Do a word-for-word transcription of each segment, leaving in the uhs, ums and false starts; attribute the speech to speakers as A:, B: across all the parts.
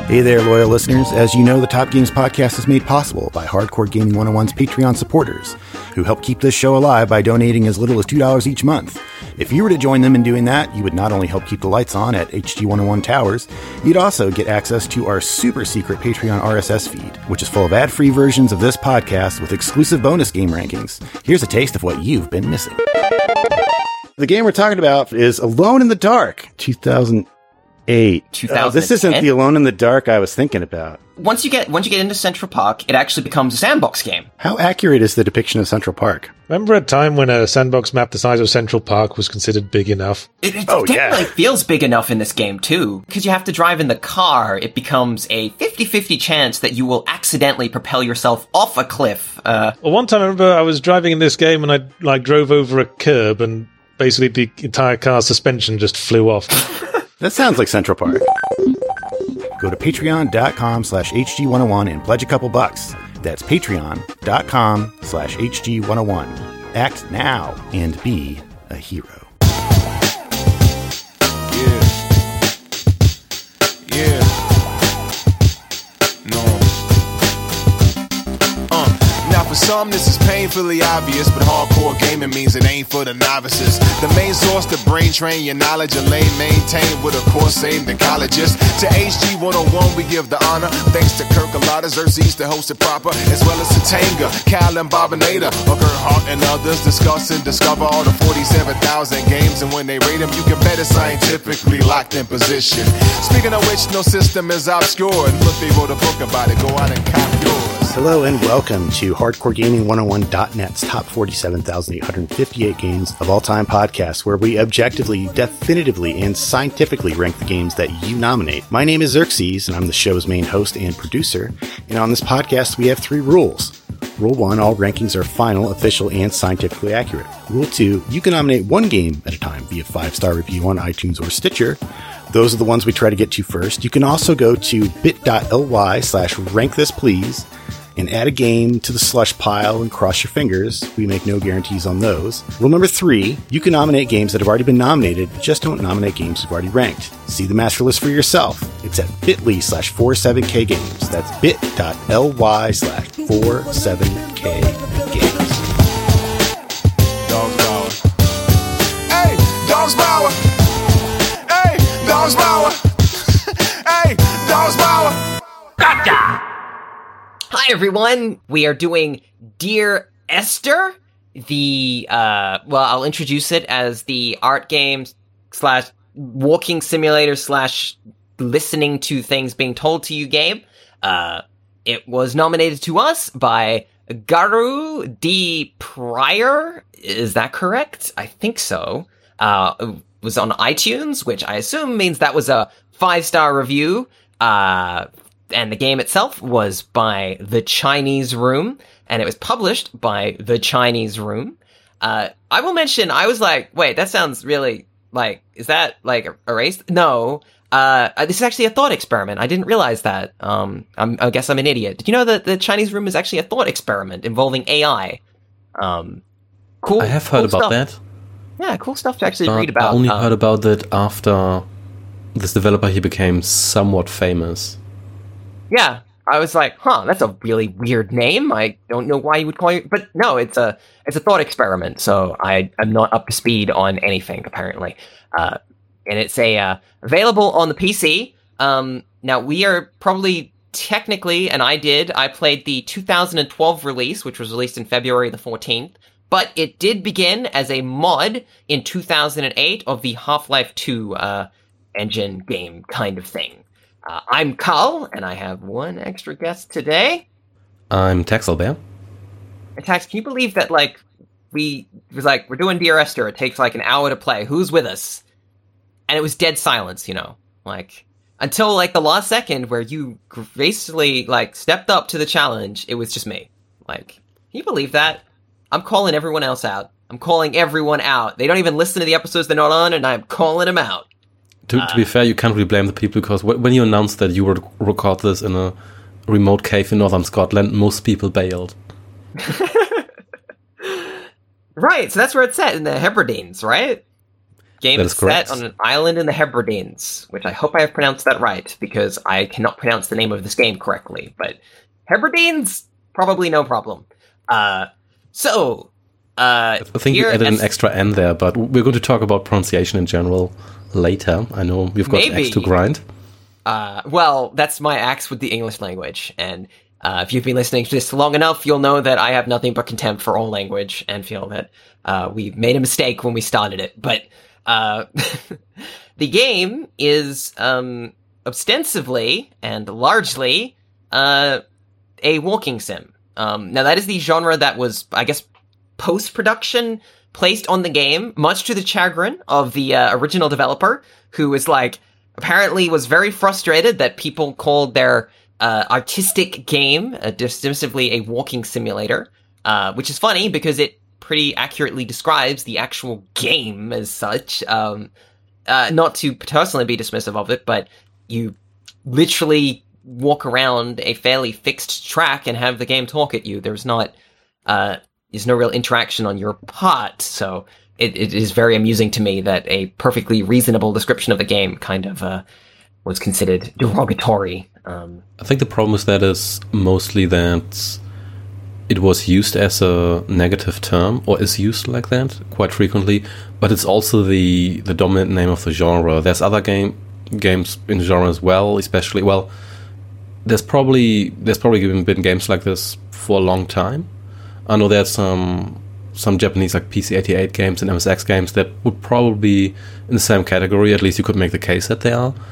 A: Hey there, loyal listeners. As you know, the Top Games Podcast is made possible by Hardcore Gaming one oh one's Patreon supporters, who help keep this show alive by donating as little as two dollars each month. If you were to join them in doing that, you would not only help keep the lights on at H G one oh one Towers, you'd also get access to our super secret Patreon R S S feed, which is full of ad-free versions of this podcast with exclusive bonus game rankings. Here's a taste of what you've been missing. The game we're talking about is Alone in the Dark, two thousand eight.
B: two thousand ten?
A: Uh, this isn't the Alone in the Dark I was thinking about.
B: Once you get once you get into Central Park, it actually becomes a sandbox game.
A: How accurate is the depiction of Central Park?
C: Remember a time when a sandbox map the size of Central Park was considered big enough?
B: It, it
A: Oh,
B: definitely
A: yeah.
B: feels big enough in this game, too. Because you have to drive in the car, it becomes a fifty-fifty chance that you will accidentally propel yourself off a cliff. Uh,
C: Well, one time I remember I was driving in this game and I like drove over a curb and basically the entire car's suspension just flew off.
A: That sounds like Central Park. Go to patreon.com slash HG101 and pledge a couple bucks. That's patreon.com slash HG101. Act now and be a hero.
D: Yeah. Yeah. No. Uh. Now for some this is painfully obvious, but hardcore gaming means it ain't for the novices. The main source to brain train your knowledge and lane maintain with a course aimed at colleges. To H G one oh one we give the honor, thanks to Kirk Alada, Xerxes to host it proper, as well as to Tanga, Cal and Bobinator, Hart and others discuss and discover all the forty-seven thousand games, and when they rate them you can bet it's scientifically locked in position. Speaking of which, no system is obscure, and look, they wrote a book about it, go out and cop yours.
A: Hello and welcome to Hardcore Gaming one oh one dot net's top forty-seven thousand eight hundred fifty-eight games of all time podcasts, where we objectively, definitively, and scientifically rank the games that you nominate. My name is Xerxes, and I'm the show's main host and producer. And on this podcast, we have three rules. Rule one, all rankings are final, official, and scientifically accurate. Rule two, you can nominate one game at a time via five-star review on iTunes or Stitcher. Those are the ones we try to get to first. You can also go to bit.ly slash rankthisplease and add a game to the slush pile and cross your fingers. We make no guarantees on those. Rule number three, you can nominate games that have already been nominated, just don't nominate games you've already ranked. See the master list for yourself. It's at bit.ly slash 47k games. That's bit.ly slash 47k games.
D: Dogs Power. Hey, Dogs Power. Hey, Dogs Power. Hey, Dogs Power.
B: Gotcha! Hi everyone, we are doing Dear Esther, the, uh, well, I'll introduce it as the art game slash walking simulator slash listening to things being told to you game. Uh, it was nominated to us by Garu D. Pryor, is that correct? I think so. Uh, it was on iTunes, which I assume means that was a five-star review, uh, and the game itself was by The Chinese Room, and it was published by The Chinese Room. Uh, I will mention, I was like, wait, that sounds really, like, is that, like, erased? No, uh, this is actually a thought experiment. I didn't realize that. Um, I'm, I guess I'm an idiot. Did you know that The Chinese Room is actually a thought experiment involving A I? Um, cool.
E: I have
B: cool
E: heard about
B: stuff.
E: that.
B: Yeah, cool stuff to actually
E: But
B: read about.
E: I only
B: um,
E: heard about it after this developer, he became somewhat famous.
B: Yeah, I was like, huh, that's a really weird name. I don't know why you would call it, but no, it's a it's a thought experiment. So I I'm not up to speed on anything apparently, uh, and it's a uh, available on the P C. Um, now we are probably technically, and I did, I played the two thousand twelve release, which was released in February the fourteenth. But it did begin as a mod in two thousand eight of the Half-Life two uh, engine game kind of thing. Uh, I'm Carl, and I have one extra guest today.
E: I'm Taxelbear.
B: And Tax, can you believe that, like, we, it was like, we're doing Dear Esther, it takes, like, an hour to play, who's with us? And it was dead silence, you know? Like, until, like, the last second where you gracefully, like, stepped up to the challenge, it was just me. Like, can you believe that? I'm calling everyone else out. I'm calling everyone out. They don't even listen to the episodes they're not on, and I'm calling them out.
E: To, uh, to be fair, you can't really blame the people, because when you announced that you would record this in a remote cave in northern Scotland, most people bailed.
B: Right, so that's where it's set, in the Hebrides, right? Game
E: That is correct.
B: set on an island in the Hebrides, which I hope I have pronounced that right, because I cannot pronounce the name of this game correctly. But Hebrides, probably no problem. Uh, so, uh,
E: I think you
B: here
E: added
B: as-
E: an extra N there, but we're going to talk about pronunciation in general later. I know we've got an
B: Maybe.
E: axe to grind.
B: Uh, well, that's my axe with the English language, and uh, if you've been listening to this long enough, you'll know that I have nothing but contempt for all language, and feel that uh, we made a mistake when we started it. But uh, the game is um, ostensibly and largely uh, a walking sim. Um, now, that is the genre that was, I guess, post-production placed on the game, much to the chagrin of the uh, original developer, who was like, apparently was very frustrated that people called their uh, artistic game uh, dismissively a walking simulator, uh, which is funny because it pretty accurately describes the actual game as such. Um, uh, not to personally be dismissive of it, but you literally walk around a fairly fixed track and have the game talk at you. There's not, uh, there's no real interaction on your part, so It, it is very amusing to me that a perfectly reasonable description of the game kind of uh, was considered derogatory. Um,
E: I think the problem with that is mostly that it was used as a negative term, or is used like that quite frequently, but it's also the, the dominant name of the genre. There's other game games in the genre as well, especially, well, there's probably there's probably been games like this for a long time. I know there's some some Japanese like P C eighty-eight games and M S X games that would probably be in the same category. At least you could make the case that they are.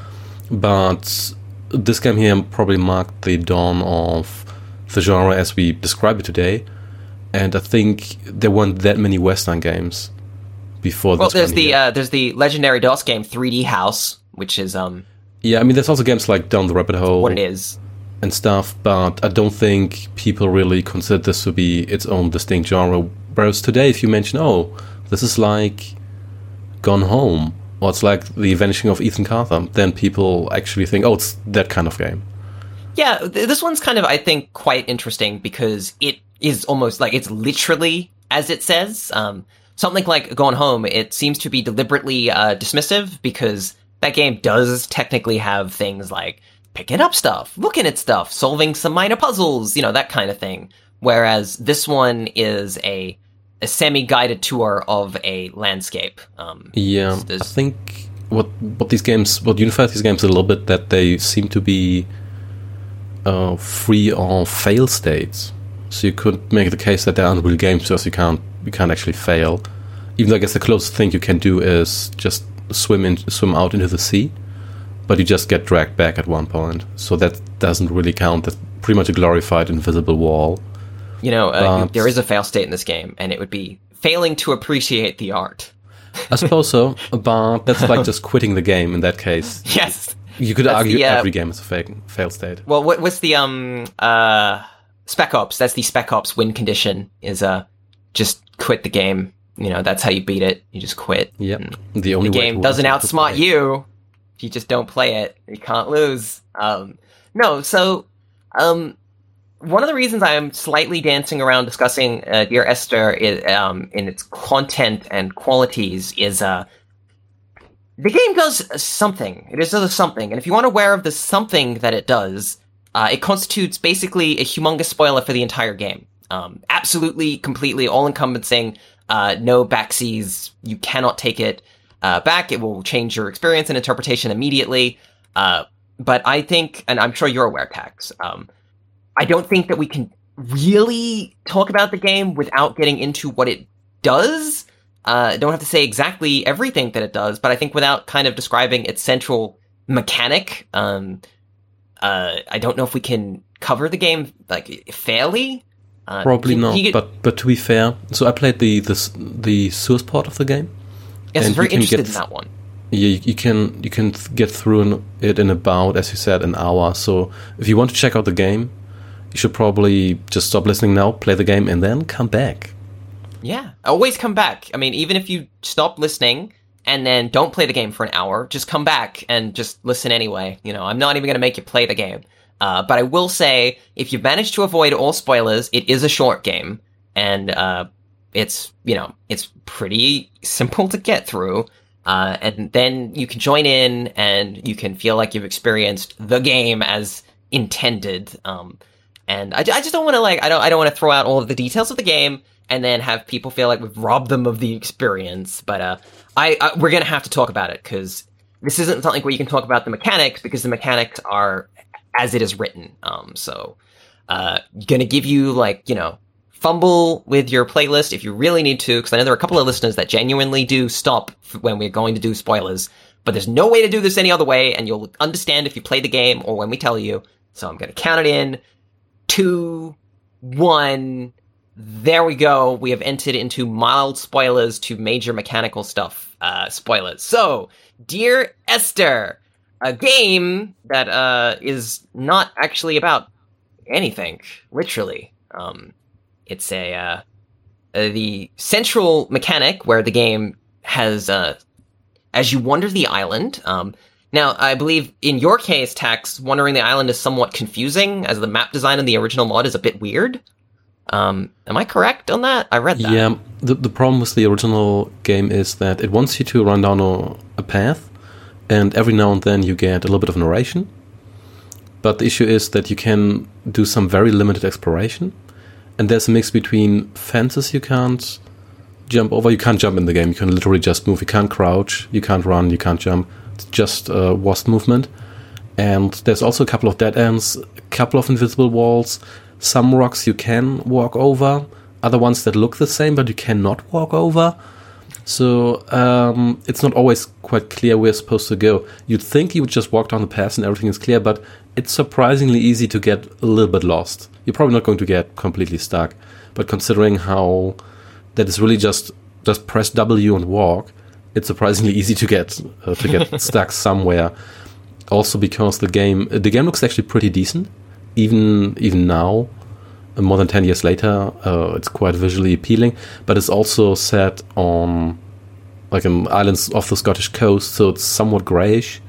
E: But this game here probably marked the dawn of the genre as we describe it today. And I think there weren't that many Western games before
B: well,
E: this
B: there's
E: one
B: the
E: here.
B: uh, there's the legendary DOS game three D House, which is um
E: Yeah, I mean, there's also games like Down the Rabbit Hole
B: what it is.
E: and stuff, but I don't think people really consider this to be its own distinct genre. Whereas today, if you mention, oh, this is like Gone Home, or it's like The Vanishing of Ethan Carter, then people actually think, oh, it's that kind of game.
B: Yeah, th- this one's kind of, I think, quite interesting because it is almost like it's literally as it says. Um, something like Gone Home, it seems to be deliberately uh, dismissive because that game does technically have things like picking up stuff, looking at stuff, solving some minor puzzles, you know, that kind of thing. Whereas this one is a a semi-guided tour of a landscape. Um,
E: Yeah,
B: there's- there's-
E: I think what what these games, what unifies these games a little bit, that they seem to be uh, free of fail states. So you could make the case that they're unreal games because you can't you can't actually fail. Even though I guess the closest thing you can do is just swim in, swim out into the sea, but you just get dragged back at one point. So that doesn't really count. That's pretty much a glorified invisible wall.
B: You know, uh,
E: But-
B: there is a fail state in this game, and it would be failing to appreciate the art.
E: I suppose so, but that's like just quitting the game in that case.
B: Yes.
E: You could
B: That's
E: argue
B: the, uh,
E: every game is a fail, fail state.
B: Well, what, what's the um uh Spec Ops? That's the Spec Ops win condition. Is uh just quit the game. You know, that's how you beat it. You just quit.
E: Yep.
B: And
E: The
B: The
E: only way
B: game
E: to
B: doesn't
E: win is to
B: outsmart
E: play.
B: you. If you just don't play it, you can't lose. Um, no, so um. One of the reasons I am slightly dancing around discussing uh, Dear Esther is, um, in its content and qualities is uh, the game does something. It is does something, and if you aren't aware of the something that it does, uh, it constitutes basically a humongous spoiler for the entire game. Um, absolutely, completely, all-encompassing, uh, no backseas. You cannot take it uh, back. It will change your experience and interpretation immediately. Uh, but I think, and I'm sure you're aware, Tax, um, I don't think that we can really talk about the game without getting into what it does. Uh, don't have to say exactly everything that it does, but I think without kind of describing its central mechanic, um, uh, I don't know if we can cover the game like fairly. Uh,
E: Probably
B: can-
E: not,
B: can you get-
E: but but to be fair, so I played the the, s- the source part of the game.
B: yes, I'm
E: and
B: very
E: you can
B: interested
E: get
B: in that one.
E: You, you can you can th- get through in, it in about, as you said, an hour. So if you want to check out the game, you should probably just stop listening now, play the game, and then come back.
B: Yeah, always come back. I mean, even if you stop listening and then don't play the game for an hour, just come back and just listen anyway. You know, I'm not even going to make you play the game. Uh, but I will say, if you've managed to avoid all spoilers, it is a short game. And uh, it's, you know, it's pretty simple to get through. Uh, and then you can join in and you can feel like you've experienced the game as intended. Um, and I, I just don't want to like, I don't, I don't want to throw out all of the details of the game and then have people feel like we've robbed them of the experience. But, uh, I, I we're going to have to talk about it because this isn't something where you can talk about the mechanics because the mechanics are as it is written. Um, so, uh, going to give you like, you know, fumble with your playlist if you really need to, because I know there are a couple of listeners that genuinely do stop when we're going to do spoilers, but there's no way to do this any other way, and you'll understand if you play the game or when we tell you. So I'm going to count it in. Two, one, there we go. We have entered into mild spoilers to major mechanical stuff, uh, spoilers. So, Dear Esther, a game that, uh, is not actually about anything, literally. Um, It's a, uh, uh, the central mechanic where the game has, uh, as you wander the island, um, now, I believe in your case, Tax, wandering the island is somewhat confusing, as the map design in the original mod is a bit weird. Um, am I correct on that? I read that.
E: Yeah, the, the problem with the original game is that it wants you to run down a, a path, and every now and then you get a little bit of narration. But the issue is that you can do some very limited exploration. And there's a mix between fences you can't jump over. You can't jump in the game. You can literally just move. You can't crouch. You can't run. You can't jump. It's just uh, wasp movement. And there's also a couple of dead ends, a couple of invisible walls. Some rocks you can walk over. Other ones that look the same, but you cannot walk over. So um, it's not always quite clear where you're supposed to go. You'd think you would just walk down the path and everything is clear, but it's surprisingly easy to get a little bit lost. You're probably not going to get completely stuck, but considering how that is really just just press W and walk, it's surprisingly easy to get uh, to get stuck somewhere. Also because the game the game looks actually pretty decent, even even now, uh, more than ten years later. Uh, it's quite visually appealing, but it's also set on like an islands off the Scottish coast, so it's somewhat grayish,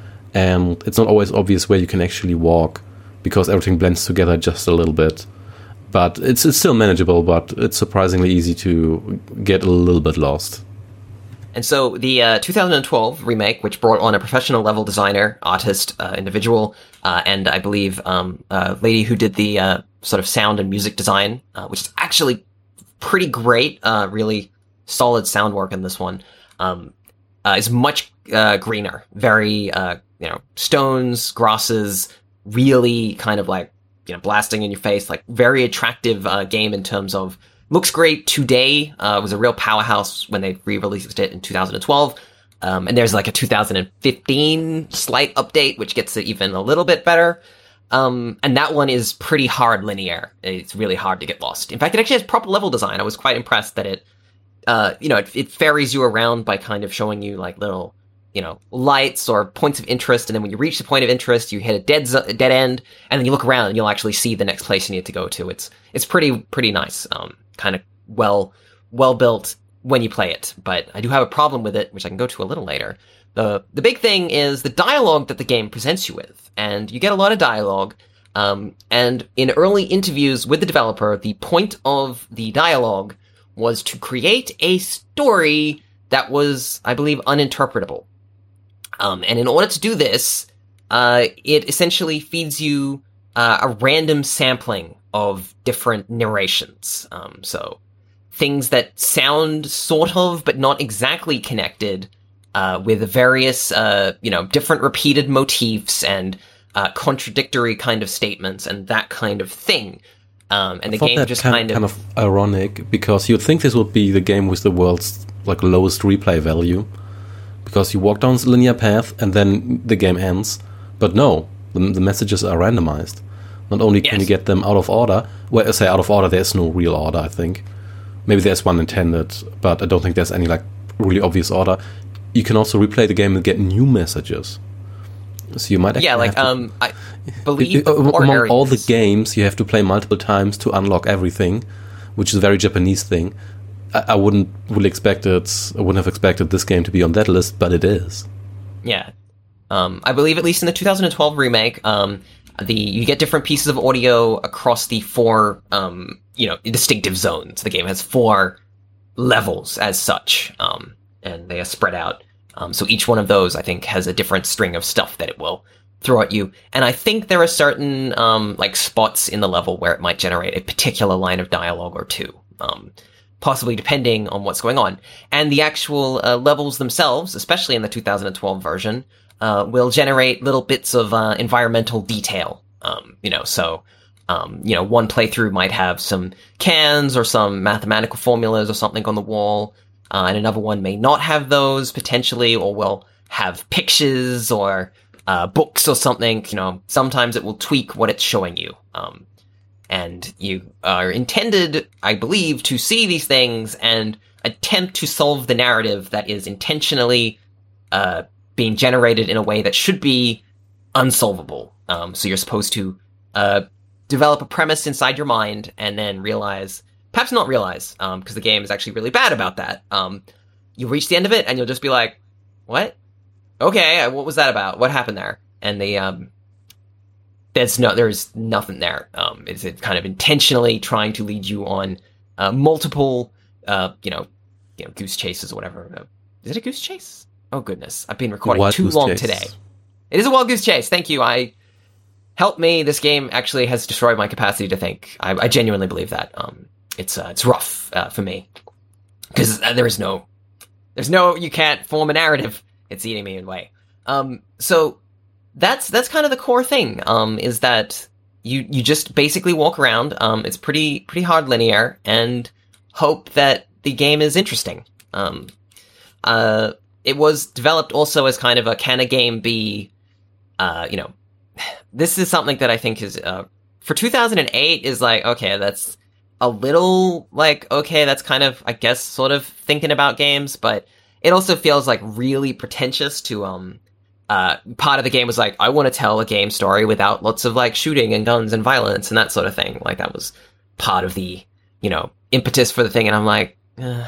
E: and it's not always obvious where you can actually walk, because everything blends together just a little bit. But it's it's still manageable, but it's surprisingly easy to get a little bit lost.
B: And so the uh, two thousand twelve remake, which brought on a professional level designer, artist, uh, individual, uh, and I believe um, a lady who did the uh, sort of sound and music design, uh, which is actually pretty great, uh, really solid sound work in this one, um, uh, is much uh, greener, very, uh, you know, stones, grasses, really kind of like, you know, blasting in your face, like very attractive uh, game in terms of looks great today. Uh, was a real powerhouse when they re-released it in two thousand twelve. Um, and there's like a two thousand fifteen slight update, which gets it even a little bit better. Um, and that one is pretty hard linear. It's really hard to get lost. In fact, it actually has proper level design. I was quite impressed that it, uh, you know, it, it ferries you around by kind of showing you like little, you know, lights or points of interest, and then when you reach the point of interest, you hit a dead zo- dead end, and then you look around and you'll actually see the next place you need to go to. It's it's pretty pretty nice, um, kind of well well built when you play it. But I do have a problem with it, which I can go to a little later. the The big thing is the dialogue that the game presents you with, and you get a lot of dialogue. Um, and in early interviews with the developer, the point of the dialogue was to create a story that was, I believe, uninterpretable. Um, and in order to do this, uh, it essentially feeds you uh, a random sampling of different narrations. Um, so things that sound sort of, but not exactly connected, uh, with various, uh, you know, different repeated motifs and uh, contradictory kind of statements and that kind of thing. Um, and
E: I
B: the game
E: that
B: just
E: kind,
B: kind of...
E: kind of ironic, because you'd think this would be the game with the world's like lowest replay value, because you walk down this linear path and then the game ends. But no, the, the messages are randomized. Not only can
B: Yes.
E: you get them out of order, well, I say out of order, there's no real order, I think. Maybe there's one intended, but I don't think there's any like really obvious order. You can also replay the game and get new messages. So you might actually
B: Yeah, like,
E: have to,
B: um, I believe...
E: Uh, among
B: ordinary
E: all the
B: is-
E: games, you have to play multiple times to unlock everything, which is a very Japanese thing. I, I wouldn't really expect it. I wouldn't have expected this game to be on that list, but it is.
B: Yeah. Um, I believe at least in the two thousand twelve remake, um, the you get different pieces of audio across the four, um, you know, distinctive zones. The game has four levels as such, um, and they are spread out Um, so each one of those, I think, has a different string of stuff that it will throw at you. And I think there are certain, um, like spots in the level where it might generate a particular line of dialogue or two, um, possibly depending on what's going on. And the actual uh, levels themselves, especially in the two thousand twelve version, uh, will generate little bits of uh, environmental detail. Um, you know, so, um, you know, one playthrough might have some cans or some mathematical formulas or something on the wall, uh, and another one may not have those potentially, or will have pictures or Uh, books or something. You know, sometimes it will tweak what it's showing you. Um, and you are intended, I believe, to see these things and attempt to solve the narrative that is intentionally uh, being generated in a way that should be unsolvable. Um, so you're supposed to uh, develop a premise inside your mind and then realize, perhaps not realize, um, because the game is actually really bad about that. Um, you'll reach the end of it and you'll just be like, what? Okay, what was that about? What happened there? And the um, there's no, there's nothing there. Um, it's it kind of intentionally trying to lead you on uh, multiple, uh, you know, you know, goose chases or whatever. Is it a goose chase? Oh goodness, I've been recording
E: Wild
B: too
E: goose
B: long
E: chase.
B: today. It is a wild goose chase. Thank you. I help me. This game actually has destroyed my capacity to think. I, I genuinely believe that. Um, it's uh, it's rough uh, for me because uh, there is no, there's no, you can't form a narrative. It's eating me away. Um, so that's that's kind of the core thing. Um, is that you you just basically walk around. Um, it's pretty pretty hard linear, and hope that the game is interesting. Um, uh, it was developed also as kind of a can a game be, uh, you know, this is something that I think is uh, for two thousand eight is like, okay, that's a little like okay, that's kind of I guess sort of thinking about games, but it also feels like really pretentious to, um, uh, part of the game was like, I want to tell a game story without lots of like shooting and guns and violence and that sort of thing. Like that was part of the, you know, impetus for the thing. And I'm like, uh,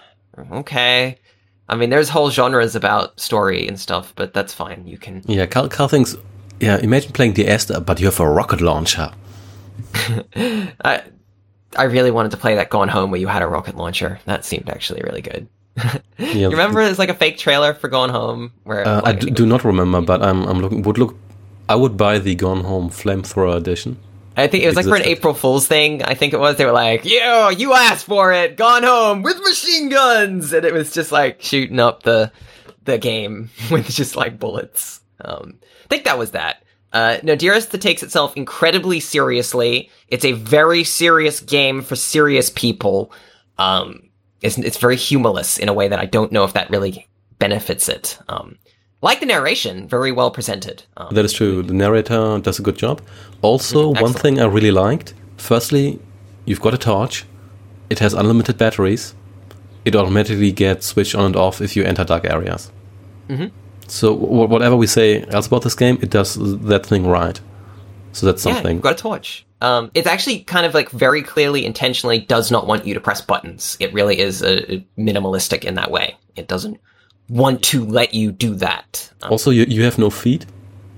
B: okay. I mean, there's whole genres about story and stuff, but that's fine. You can.
E: Yeah, Carl, Carl thinks, yeah, imagine playing the Esther, but you have a rocket launcher.
B: I, I really wanted to play that Gone Home where you had a rocket launcher. That seemed actually really good.
E: Yeah,
B: you remember there's like a fake trailer for Gone Home where
E: uh,
B: like,
E: I do, do not remember, but I'm I'm looking would look I would buy the Gone Home Flamethrower edition.
B: I think it was like for an April Fool's thing. I think it was. They were like, "Yo, you asked for it. Gone Home with machine guns," and it was just like shooting up the the game with just like bullets. Um, I think that was that. Uh, no, Dear Esther takes itself incredibly seriously. It's a very serious game for serious people. Um, It's, it's very humorless in a way that I don't know if that really benefits it. Um, like the narration, very well presented. Um,
E: that is true. The narrator does a good job. Also,
B: mm,
E: one thing I really liked. Firstly, you've got a torch. It has unlimited batteries. It automatically gets switched on and off if you enter dark areas.
B: Mm-hmm.
E: So w- whatever we say else about this game, it does that thing right. So that's something.
B: Yeah, you've got a torch. Um, it's actually kind of like very clearly, intentionally does not want you to press buttons. It really is a, a minimalistic in that way. It doesn't want to let you do that. Um,
E: also, you, you have no feet.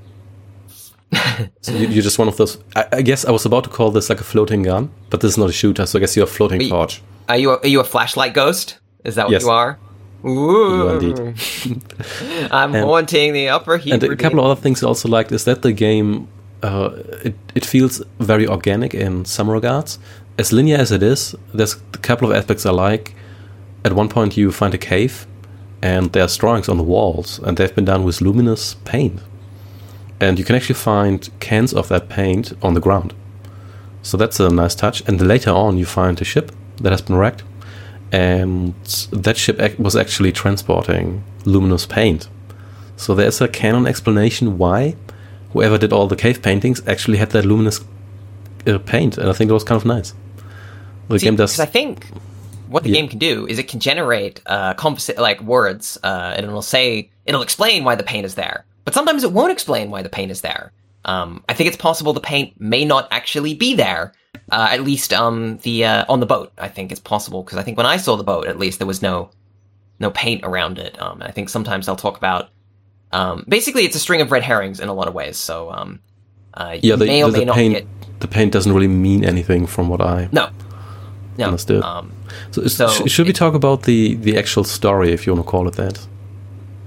E: So you, you're just one of those. I, I guess I was about to call this like a floating gun, but this is not a shooter, so I guess you're a floating
B: are you,
E: torch.
B: Are you a, are you a flashlight ghost? Is that what
E: Yes.
B: you are? Ooh.
E: You are indeed.
B: I'm
E: And-
B: haunting the upper heat.
E: And a couple of other things I also liked is that the game, uh, it, it feels very organic in some regards. As linear as it is, there's a couple of aspects I like. At one point you find a cave, and there's drawings on the walls, and they've been done with luminous paint. And you can actually find cans of that paint on the ground. So that's a nice touch. And then later on you find a ship that has been wrecked, and that ship ac- was actually transporting luminous paint. So there's a canon explanation why whoever did all the cave paintings actually had that luminous uh, paint, and I think that was kind of nice. The
B: See,
E: game does.
B: 'cause I think what the
E: Yeah.
B: game can do is it can generate uh, conversa- like words, uh, and it'll say it'll explain why the paint is there. But sometimes it won't explain why the paint is there. Um, I think it's possible the paint may not actually be there. Uh, at least um, the uh, on the boat, I think it's possible, because I think when I saw the boat, at least there was no no paint around it. Um, I think sometimes they'll talk about um, basically it's a string of red herrings in a lot of ways. So um, uh, you
E: yeah, the,
B: may or
E: the,
B: may
E: the
B: not
E: paint.
B: get
E: The paint doesn't really mean anything from what I
B: no no
E: understood.
B: Um,
E: so, is-
B: so
E: sh- should we
B: it-
E: talk about the the actual story, if you want to call it that?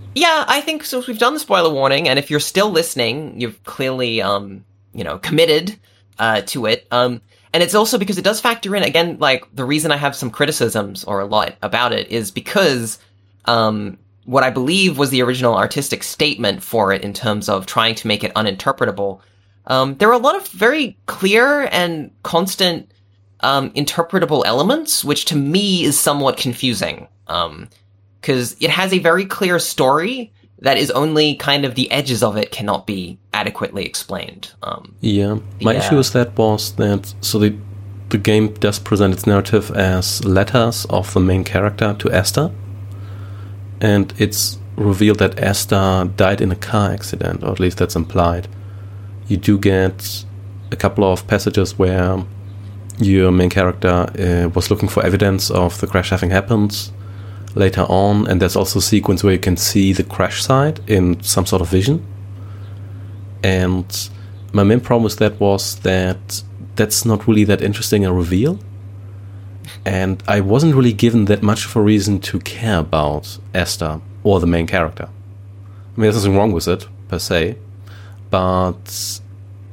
B: Yeah, I think since we've done the spoiler warning, and if you're still listening, you've clearly, um, you know, committed uh, to it. Um, and it's also because it does factor in, again, like, the reason I have some criticisms, or a lot, about it, is because um, what I believe was the original artistic statement for it in terms of trying to make it uninterpretable. Um, there are a lot of very clear and constant um, interpretable elements, which to me is somewhat confusing. Um, because it has a very clear story that is only kind of the edges of it cannot be adequately explained. Um,
E: yeah, my
B: yeah.
E: issue with that was that, so the, the game does present its narrative as letters of the main character to Esther, and it's revealed that Esther died in a car accident, or at least that's implied. You do get a couple of passages where your main character uh, was looking for evidence of the crash having happened later on, and there's also a sequence where you can see the crash site in some sort of vision. And my main problem with that was that that's not really that interesting a reveal, and I wasn't really given that much of a reason to care about Esther or the main character. I mean, there's nothing wrong with it per se, but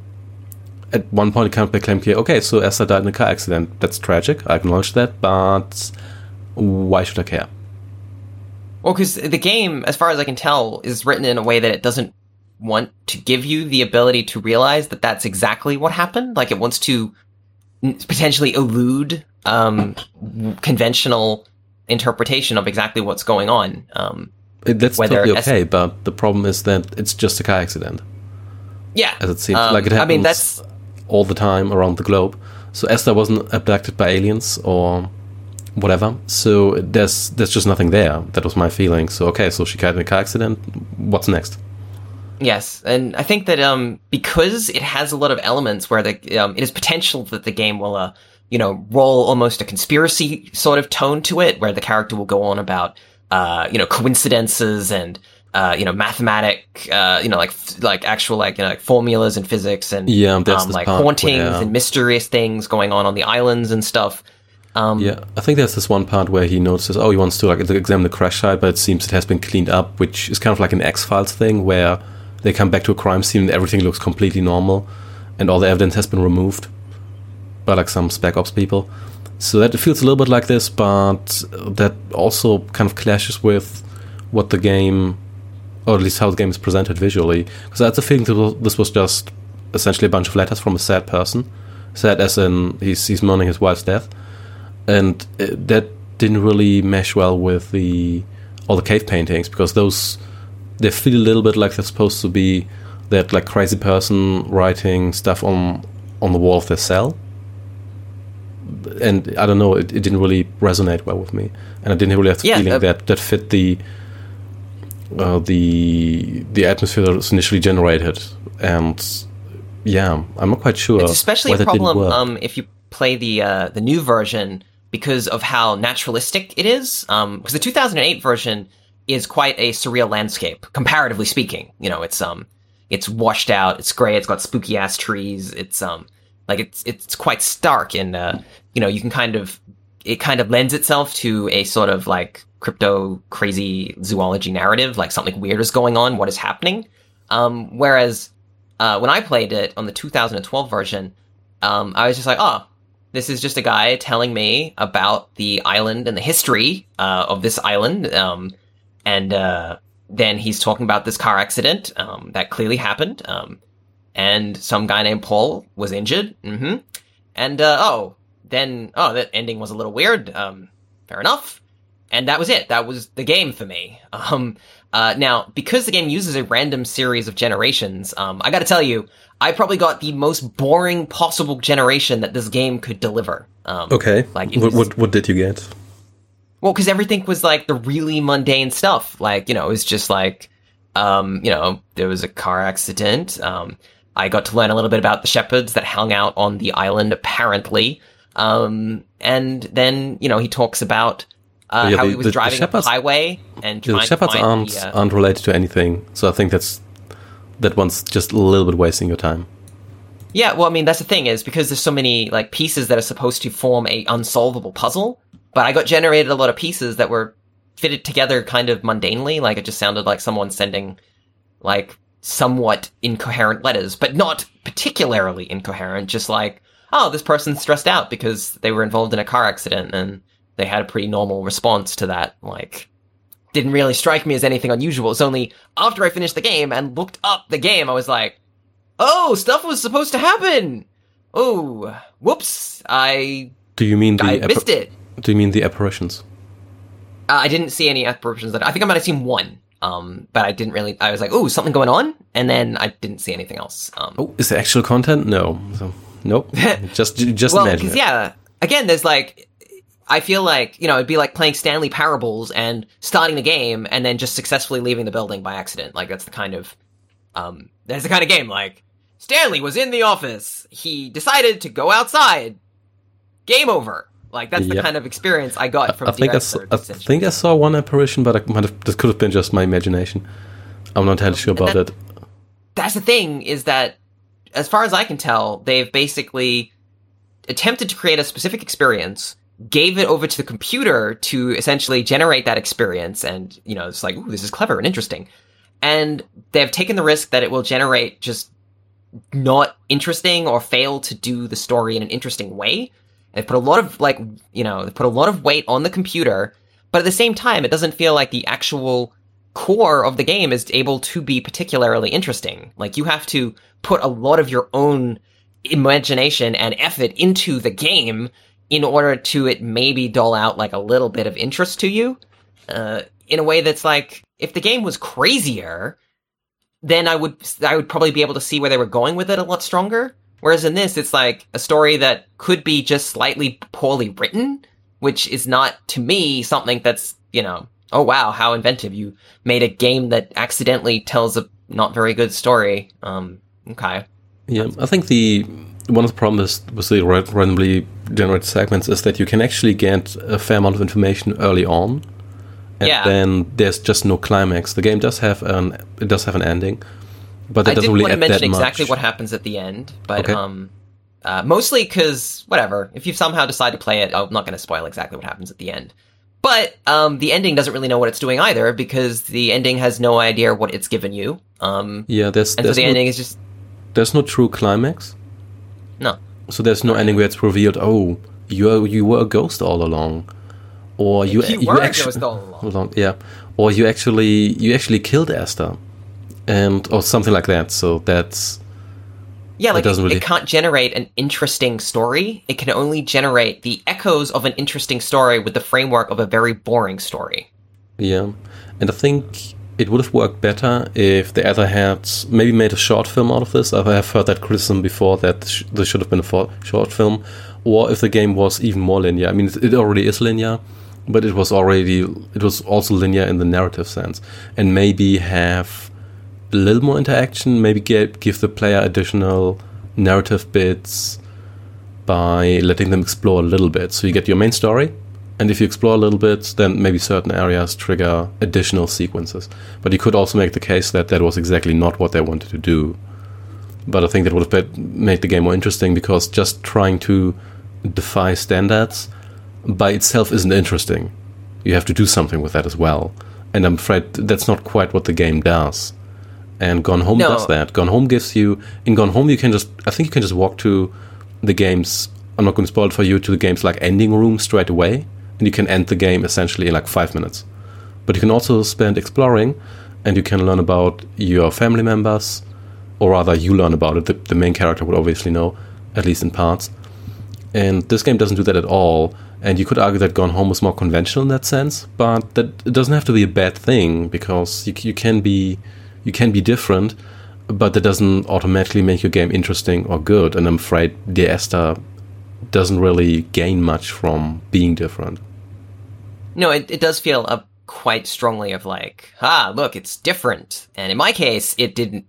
E: at one point it kind of became clear, okay, so Esther died in a car accident, that's tragic, I acknowledge that, but why should I care?
B: Well, because the game, as far as I can tell, is written in a way that it doesn't want to give you the ability to realize that that's exactly what happened. Like, it wants to n- potentially elude um, conventional interpretation of exactly what's going on. Um,
E: that's totally okay,
B: es-
E: but the problem is that it's just a car accident.
B: Yeah.
E: As it seems.
B: Um,
E: like, it happens
B: I mean, that's...
E: all the time around the globe. So Esther wasn't abducted by aliens or whatever, so there's there's just nothing there. That was my feeling. So okay, so she got in a car accident, what's next?
B: Yes, and I think that um, because it has a lot of elements where the um, it is potential that the game will, uh, you know, roll almost a conspiracy sort of tone to it, where the character will go on about, uh, you know, coincidences and, uh, you know, mathematic, uh, you know, like like actual like you know like formulas in physics and
E: yeah, that's
B: um, like
E: part
B: hauntings
E: where...
B: and mysterious things going on on the islands and stuff. Um,
E: yeah, I think there's this one part where he notices, oh, he wants to like examine the crash site, but it seems it has been cleaned up, which is kind of like an X-Files thing where they come back to a crime scene and everything looks completely normal and all the evidence has been removed by like some Spec Ops people. So that feels a little bit like this, but that also kind of clashes with what the game, or at least how the game is presented visually. Because I had the feeling that this was just essentially a bunch of letters from a sad person. Sad as in he's, he's mourning his wife's death. And that didn't really mesh well with the all the cave paintings, because those, they feel a little bit like they're supposed to be that like crazy person writing stuff on on the wall of their cell. And I don't know, it, it didn't really resonate well with me, and I didn't really have the
B: yeah,
E: feeling
B: uh,
E: that that fit the uh, the the atmosphere that was initially generated. And yeah, I'm not quite sure.
B: It's especially
E: why
B: a
E: that didn't
B: problem
E: work.
B: um, if you play the uh, the new version, because of how naturalistic it is. Um, because the two thousand eight version is quite a surreal landscape, comparatively speaking. You know, it's um, it's washed out, it's gray, it's got spooky ass trees. It's um, like it's it's quite stark, and uh, you know, you can kind of it kind of lends itself to a sort of like crypto crazy zoology narrative, like something weird is going on, what is happening. Um, whereas uh, when I played it on the two thousand twelve version, um, I was just like, oh. This is just a guy telling me about the island and the history uh, of this island. Um, and uh, then he's talking about this car accident um, that clearly happened. Um, and some guy named Paul was injured. Mm-hmm. And, uh, oh, then, oh, that ending was a little weird. Um, fair enough. And that was it. That was the game for me. Um, uh, now, because the game uses a random series of generations, um, I gotta tell you, I probably got the most boring possible generation that this game could deliver. Um,
E: okay.
B: Like
E: what,
B: was,
E: what what did you get?
B: Well, because everything was like the really mundane stuff. Like, you know, it was just like, um, you know, there was a car accident. Um, I got to learn a little bit about the shepherds that hung out on the island, apparently. Um, and then, you know, he talks about uh,
E: yeah,
B: how
E: the,
B: he was
E: the,
B: driving
E: the
B: up the highway and
E: yeah,
B: trying
E: the shepherds
B: to find
E: aren't
B: the, uh,
E: aren't related to anything. So I think that's that one's just a little bit wasting your time.
B: Yeah, well, I mean, that's the thing, is because there's so many like pieces that are supposed to form a unsolvable puzzle, but I got generated a lot of pieces that were fitted together kind of mundanely. Like, it just sounded like someone sending, like, somewhat incoherent letters, but not particularly incoherent, just like, oh, this person's stressed out because they were involved in a car accident, and they had a pretty normal response to that. Like, didn't really strike me as anything unusual. It's only after I finished the game and looked up the game, I was like, oh, stuff was supposed to happen! Oh, whoops, I...
E: Do you mean the...
B: I missed it.
E: Do you mean the apparitions?
B: Uh, I didn't see any apparitions. That I think I might have seen one, um, but I didn't really... I was like, oh, something going on? And then I didn't see anything else. Um,
E: oh, is there actual content? No. So, nope. just just
B: well,
E: imagine it.
B: Yeah, again, there's like... I feel like, you know, it'd be like playing Stanley Parables and starting the game and then just successfully leaving the building by accident. Like, that's the kind of... Um, that's the kind of game, like... Stanley was in the office. He decided to go outside. Game over. Like, that's the
E: yep.
B: kind of experience I got from
E: I think I, saw, I think I saw one apparition, but I might have, this could have been just my imagination. I'm not entirely sure about
B: that,
E: it.
B: That's the thing, is that, as far as I can tell, they've basically attempted to create a specific experience, gave it over to the computer to essentially generate that experience, and, you know, it's like, ooh, this is clever and interesting. And they've taken the risk that it will generate just not interesting or fail to do the story in an interesting way. They've put a lot of, like, you know, they put a lot of weight on the computer, but at the same time, it doesn't feel like the actual core of the game is able to be particularly interesting. Like, you have to put a lot of your own imagination and effort into the game in order to it maybe dole out, like, a little bit of interest to you, uh, in a way that's like, if the game was crazier, then I would I would probably be able to see where they were going with it a lot stronger. Whereas in this, it's like a story that could be just slightly poorly written, which is not, to me, something that's, you know, oh wow, how inventive. You made a game that accidentally tells a not very good story. Um, okay.
E: Yeah, I think the one of the problems with the randomly generated segments is that you can actually get a fair amount of information early on. And
B: yeah.
E: then there's just no climax. The game does have an it does have an ending, but it
B: I
E: doesn't
B: didn't
E: really
B: want to
E: add
B: mention
E: that
B: exactly
E: much.
B: what happens at the end, but
E: Okay.
B: um, uh, mostly because whatever. If you somehow decide to play it, I'm not going to spoil exactly what happens at the end. But um, the ending doesn't really know what it's doing either, because the ending has no idea what it's given you. Um,
E: Yeah, there's
B: and so
E: there's
B: the
E: no,
B: ending is just
E: there's no true climax.
B: no.
E: So there's no ending where it's revealed. Oh, you are, you were a ghost all along, or you
B: You
E: you
B: were a
E: actually
B: ghost all along.
E: hold on, yeah, or you actually you actually killed Esther, and or something like that. So that's
B: Yeah, like,
E: It doesn't
B: it,
E: really-
B: it can't generate an interesting story. It can only generate the echoes of an interesting story with the framework of a very boring story.
E: yeah. And I think it would have worked better if they either had maybe made a short film out of this. I have heard that criticism before, that sh- this should have been a for- short film, or if the game was even more linear. I mean, it already is linear, but it was already it was also linear in the narrative sense, and maybe have a little more interaction. Maybe get, give the player additional narrative bits by letting them explore a little bit. So you get your main story, and if you explore a little bit, then maybe certain areas trigger additional sequences. But you could also make the case that that was exactly not what they wanted to do. But I think that would have been, made the game more interesting, because just trying to defy standards by itself isn't interesting. You have to do something with that as well. And I'm afraid that's not quite what the game does. And Gone Home
B: No.
E: does that. Gone Home gives you... In Gone Home, you can just... I think you can just walk to the game's... I'm not going to spoil it for you, to the game's like ending room straight away. And you can end the game essentially in like five minutes. But you can also spend exploring, and you can learn about your family members, or rather you learn about it. The, the main character would obviously know, at least in parts. And this game doesn't do that at all. And you could argue that Gone Home was more conventional in that sense, but that it doesn't have to be a bad thing, because you, you can be you can be different, but that doesn't automatically make your game interesting or good. And I'm afraid Dear Esther doesn't really gain much from being different.
B: No, it, it does feel up quite strongly of like, ah, look, it's different. And in my case, it didn't,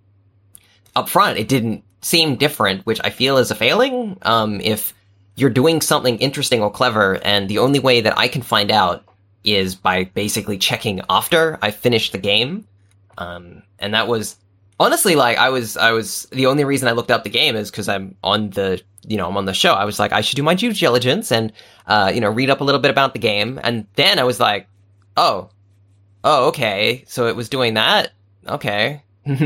B: up front, it didn't seem different, which I feel is a failing. Um, if you're doing something interesting or clever, and the only way that I can find out is by basically checking after I finished the game. Um, and that was, honestly, like, I was, I was, the only reason I looked up the game is because I'm on the, you know, I'm on the show. I was like, I should do my due diligence and, uh, you know, read up a little bit about the game. And then I was like, oh, oh, okay, so it was doing that? Okay.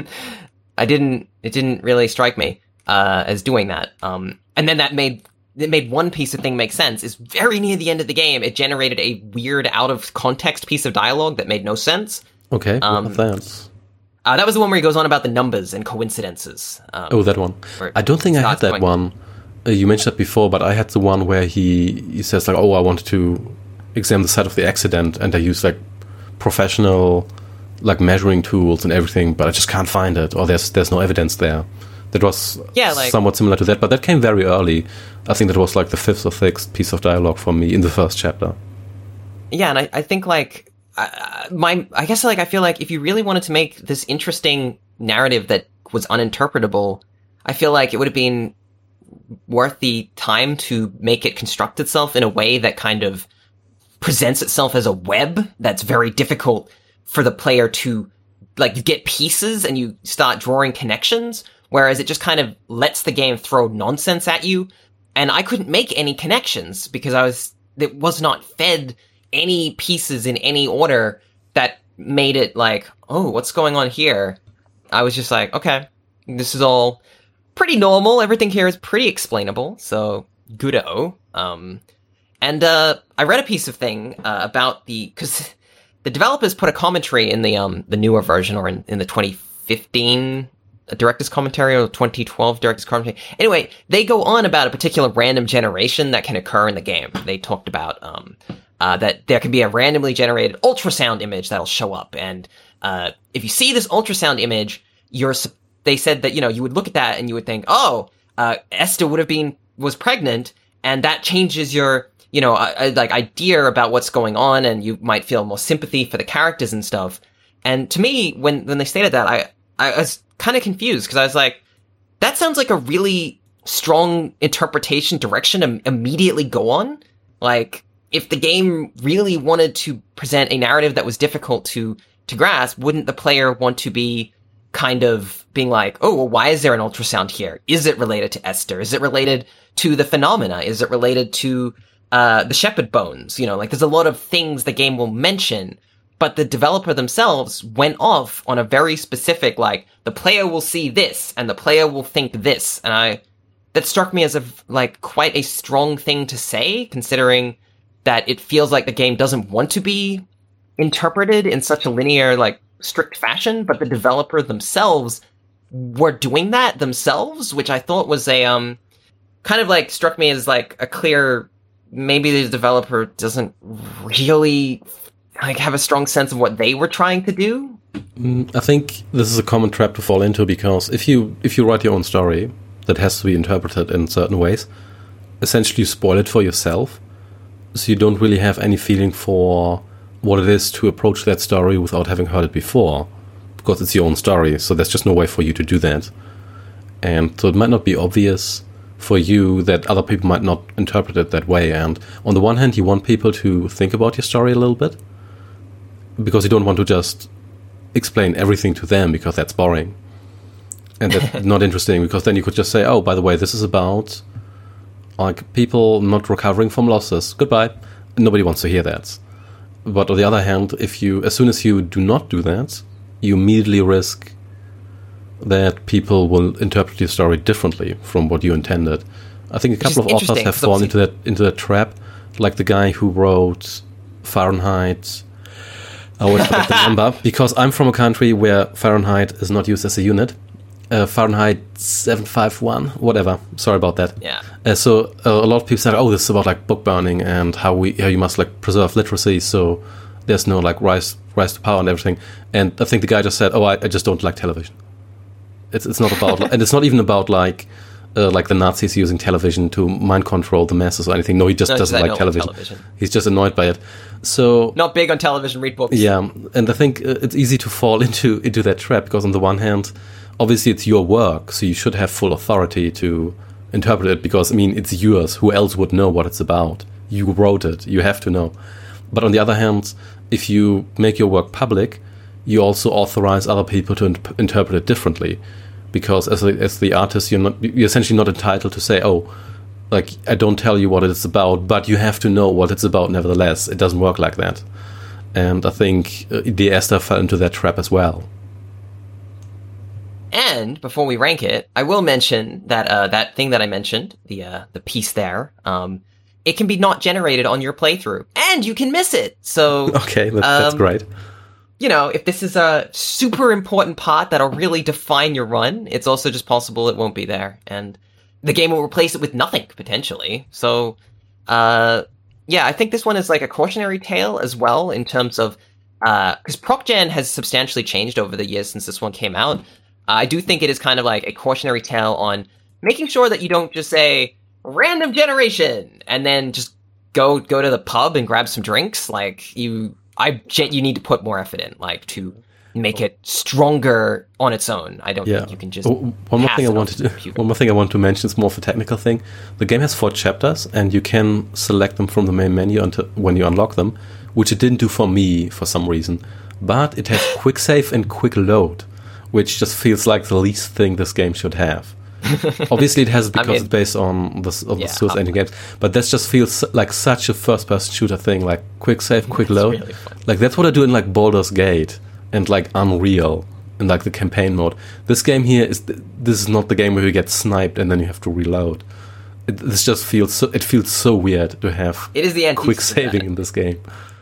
B: I didn't, it didn't really strike me uh, as doing that. Um, and then that made, it made one piece of thing make sense, is very near the end of the game, it generated a weird out-of-context piece of dialogue that made no sense.
E: Okay,
B: Um,
E: what was that?
B: Uh, that was the one where he goes on about the numbers and coincidences. Um,
E: Oh, that one.
B: where
E: I don't think I had
B: starts
E: that
B: going-
E: one. Uh, you mentioned that before, but I had the one where he, he says like, oh, I wanted to examine the site of the accident, and I use like professional like measuring tools and everything, but I just can't find it, or there's there's no evidence there. That was
B: Yeah, like-
E: somewhat similar to that, but that came very early. I think that was like the fifth or sixth piece of dialogue for me in the first chapter.
B: Yeah, and I, I think like uh, my I guess like I feel like if you really wanted to make this interesting narrative that was uninterpretable, I feel like it would have been worth the time to make it construct itself in a way that kind of presents itself as a web that's very difficult for the player to like you get pieces and you start drawing connections, whereas it just kind of lets the game throw nonsense at you. And I couldn't make any connections because I was, it was not fed any pieces in any order that made it like, oh, what's going on here? I was just like, okay, this is all pretty normal. Everything here is pretty explainable. So good-o. Um, and, uh, I read a piece of thing, uh, about the, cause the developers put a commentary in the, um, the newer version or in, in the twenty fifteen director's commentary or twenty twelve director's commentary. Anyway, they go on about a particular random generation that can occur in the game. They talked about, um, uh, that there can be a randomly generated ultrasound image that'll show up. And, uh, if you see this ultrasound image, you're, they said that, you know, you would look at that and you would think, oh, uh, Esther would have been, was pregnant, and that changes your, you know, uh, like idea about what's going on, and you might feel more sympathy for the characters and stuff. And to me, when, when they stated that, I, I was kind of confused because I was like, that sounds like a really strong interpretation direction to immediately go on. Like, if the game really wanted to present a narrative that was difficult to, to grasp, wouldn't the player want to be kind of being like, oh, well, why is there an ultrasound here? Is it related to Esther? Is it related to the phenomena? Is it related to, uh, the shepherd bones? You know, like there's a lot of things the game will mention, but the developer themselves went off on a very specific, like, the player will see this and the player will think this. And I, that struck me as a, like, quite a strong thing to say, considering that it feels like the game doesn't want to be interpreted in such a linear, like, strict fashion, but the developer themselves were doing that themselves, which I thought was a, um, kind of like struck me as like a clear, maybe the developer doesn't really like have a strong sense of what they were trying to do.
E: I think this is a common trap to fall into, because if you if you write your own story that has to be interpreted in certain ways, essentially you spoil it for yourself, so you don't really have any feeling for what it is to approach that story without having heard it before, because it's your own story, so there's just no way for you to do that. And so it might not be obvious for you that other people might not interpret it that way. And on the one hand, you want people to think about your story a little bit, because you don't want to just explain everything to them, because that's boring and that's not interesting, because then you could just say, oh, by the way, this is about like people not recovering from losses. Goodbye. Nobody wants to hear that. But on the other hand, if you, as soon as you do not do that, you immediately risk that people will interpret your story differently from what you intended. I think a couple of authors have fallen into that into that trap, like the guy who wrote Fahrenheit. I always forget the number, because I'm from a country where Fahrenheit is not used as a unit. Uh, Fahrenheit seven five one, whatever. Sorry about that.
B: Yeah.
E: Uh, so uh, a lot of people said, "Oh, this is about like book burning and how we how you must like preserve literacy, so there's no like rise rise to power and everything." And I think the guy just said, "Oh, I, I just don't like television." It's it's not about, and it's not even about like uh, like the Nazis using television to mind control the masses or anything. No, he just
B: no,
E: doesn't like television. television. He's just annoyed by it. So
B: not big on television. Read books.
E: Yeah, and I think uh, it's easy to fall into into that trap, because on the one hand, obviously it's your work, so you should have full authority to interpret it, because I mean it's yours. Who else would know what it's about? You wrote it. You have to know. But on the other hand, if you make your work public, you also authorize other people to in- interpret it differently, because as a, as the artist, you're not you're essentially not entitled to say, oh, like I don't tell you what it's about, but you have to know what it's about nevertheless. It doesn't work like that. And I think uh, Dear Esther fell into that trap as well.
B: And before we rank it, I will mention that uh, that thing that I mentioned, the uh, the piece there, um, it can be not generated on your playthrough, and you can miss it. So
E: okay, that,
B: um,
E: that's great.
B: You know, if this is a super important part that'll really define your run, it's also just possible it won't be there, and the game will replace it with nothing potentially. So, uh, yeah, I think this one is like a cautionary tale as well in terms of because uh, ProcGen has substantially changed over the years since this one came out. I do think it is kind of like a cautionary tale on making sure that you don't just say random generation and then just go go to the pub and grab some drinks. Like you, I you need to put more effort in, like to make it stronger on its own. I don't
E: yeah.
B: think you can just.
E: One more thing I wanted to one more thing I want to mention is more of a technical thing. The game has four chapters, and you can select them from the main menu until when you unlock them, which it didn't do for me for some reason. But it has quick save and quick load, which just feels like the least thing this game should have. Obviously, it has because I mean, it's based on the, on yeah, the Source Engine games, but that just feels like such a first-person shooter thing, like quick save, quick load. Really like that's what I do in like Baldur's Gate and like Unreal in like the campaign mode. This game here is th- this is not the game where you get sniped and then you have to reload. It, this just feels so, it feels so weird to have
B: it is the
E: quick saving in this game.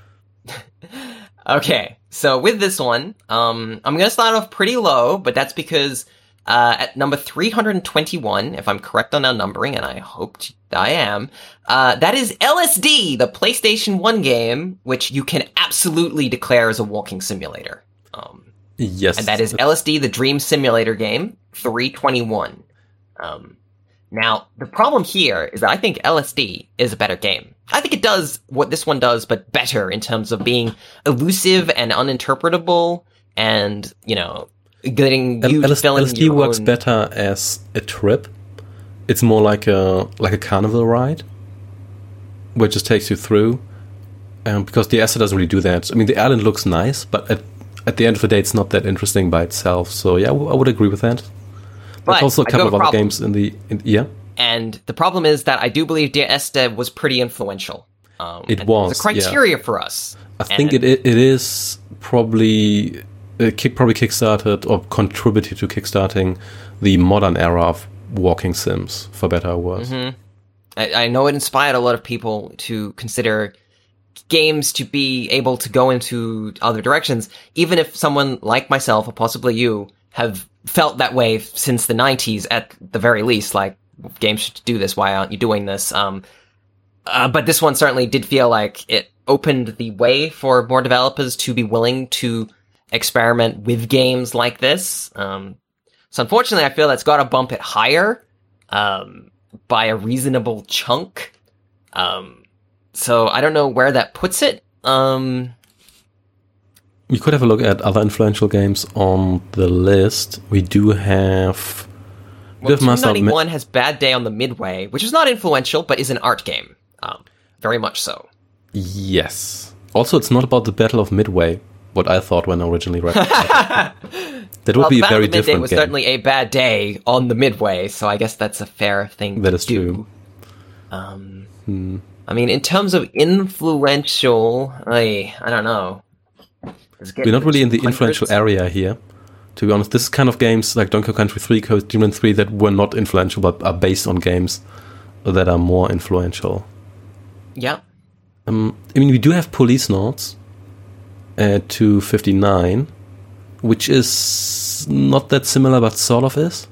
B: Okay, so with this one, um, I'm going to start off pretty low, but that's because uh, at number three hundred twenty-one, if I'm correct on our numbering, and I hope I am, uh, that is L S D, the PlayStation one game, which you can absolutely declare as a walking simulator. Um,
E: yes.
B: And that is L S D, the Dream Simulator game, three twenty-one. Um, now, the problem here is that I think L S D is a better game. I think it does what this one does, but better in terms of being elusive and uninterpretable and, you know, getting you
E: L-
B: filling
E: L S D
B: your
E: works
B: own...
E: better as a trip. It's more like a like a carnival ride, where it just takes you through. Um, because the Esther doesn't really do that. I mean, the island looks nice, but at, at the end of the day, it's not that interesting by itself. So yeah, I, w- I would agree with that. But There's also a couple of other
B: problem.
E: games in the in, yeah.
B: And the problem is that I do believe Dear Esther was pretty influential. Um,
E: it was.
B: It was a criteria
E: yeah.
B: for us.
E: I think it it is probably it kick, probably kickstarted or contributed to kickstarting the modern era of walking sims, for better or worse.
B: Mm-hmm. I, I know it inspired a lot of people to consider games to be able to go into other directions, even if someone like myself or possibly you have felt that way since the nineties at the very least, like, games should do this, why aren't you doing this? Um, uh, but this one certainly did feel like it opened the way for more developers to be willing to experiment with games like this. Um, so unfortunately, I feel that's got to bump it higher um, by a reasonable chunk. Um, so I don't know where that puts it. Um,
E: you could have a look at other influential games on the list. We do have...
B: Well, two ninety-one has Bad Day on the Midway, which is not influential, but is an art game. Um, very much so.
E: Yes. Also, it's not about the Battle of Midway, what I thought when I originally read it. That would
B: well,
E: be a very different game.
B: The Battle of the Midway was certainly a bad day on the Midway, so I guess that's a fair thing
E: that
B: to
E: is
B: do.
E: True.
B: Um,
E: hmm.
B: I mean, in terms of influential, I, I don't know.
E: We're not really in the hundreds. influential area here. To be honest, this is kind of games like Donkey Kong Country three, Coast Demon three that were not influential but are based on games that are more influential.
B: Yeah.
E: Um, I mean, we do have Policenauts at two fifty-nine, which is not that similar but sort of is.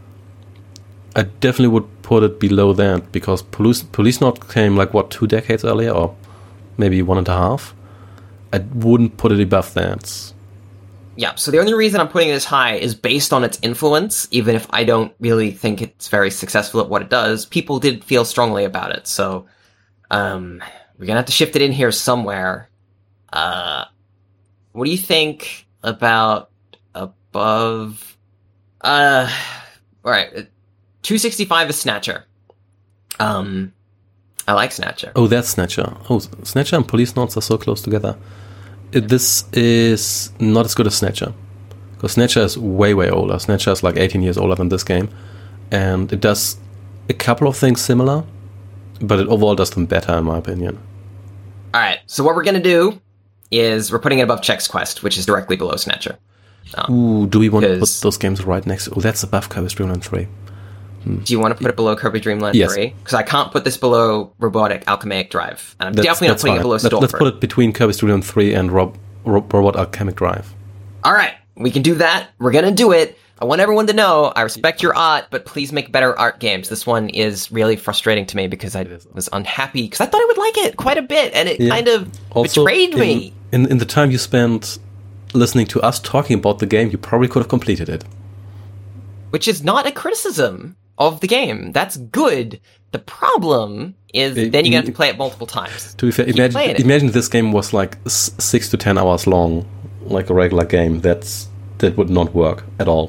E: I definitely would put it below that because Police Policenauts came like, what, two decades earlier or maybe one and a half? I wouldn't put it above that.
B: Yeah, so the only reason I'm putting this high is based on its influence, even if I don't really think it's very successful at what it does. People did feel strongly about it, so um, we're gonna have to shift it in here somewhere. Uh, what do you think about above... Uh, alright, two sixty-five is Snatcher. Um, I like Snatcher.
E: Oh, that's Snatcher. Oh, Snatcher and Policenauts are so close together. This is not as good as Snatcher, because Snatcher is way, way older. Snatcher is like eighteen years older than this game, and it does a couple of things similar, but it overall does them better, in my opinion.
B: Alright, so what we're gonna do is we're putting it above Chex Quest, which is directly below Snatcher. Um,
E: Ooh, do we want to put
B: because-
E: those games right next? Oh, that's above Kirby's Dream Land three.
B: Do you want to put it below Kirby Dream Land
E: Yes.
B: three? Because I can't put this below Robotic Alchemic Drive. And I'm
E: That's,
B: definitely not
E: that's
B: putting
E: fine.
B: it below
E: Let,
B: Stolper.
E: let's put it between Kirby's Dream Land three and Rob, Rob, Robot Alchemic Drive.
B: All right, we can do that. We're going to do it. I want everyone to know I respect your art, but please make better art games. This one is really frustrating to me because I was unhappy because I thought I would like it quite a bit, and it
E: Yeah.
B: kind of
E: Also,
B: betrayed
E: in,
B: me.
E: In, in the time you spent listening to us talking about the game, you probably could have completed it.
B: Which is not a criticism of the game. That's good. The problem is
E: It-
B: then you're going to have to play it multiple times.
E: To be fair,
B: Keep playing
E: imagine,
B: it.
E: imagine this game was like s- six to ten hours long, like a regular game. That's that would not work at all.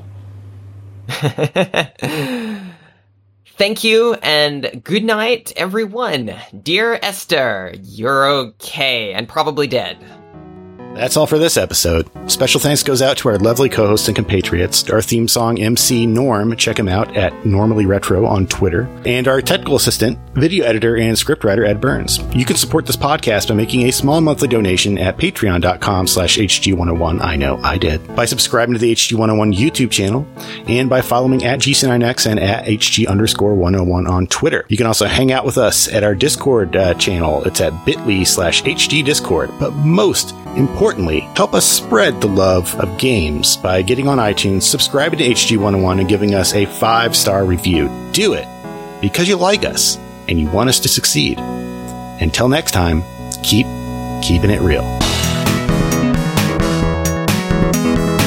B: Thank you, and good night, everyone. Dear Esther, you're okay, and probably dead.
A: That's all for this episode. Special thanks goes out to our lovely co-hosts and compatriots, our theme song M C Norm, check him out at Normally Retro on Twitter, and our technical assistant, video editor, and scriptwriter Ed Burns. You can support this podcast by making a small monthly donation at patreon.com slash HG101. I know, I did. By subscribing to the H G one oh one YouTube channel, and by following at G C nine X and at HG underscore 101 on Twitter. You can also hang out with us at our Discord uh, channel. It's at bit.ly slash HG Discord. But most importantly, help us spread the love of games by getting on iTunes, subscribing to H G one oh one, and giving us a five-star review. Do it because you like us and you want us to succeed. Until next time, keep keeping it real.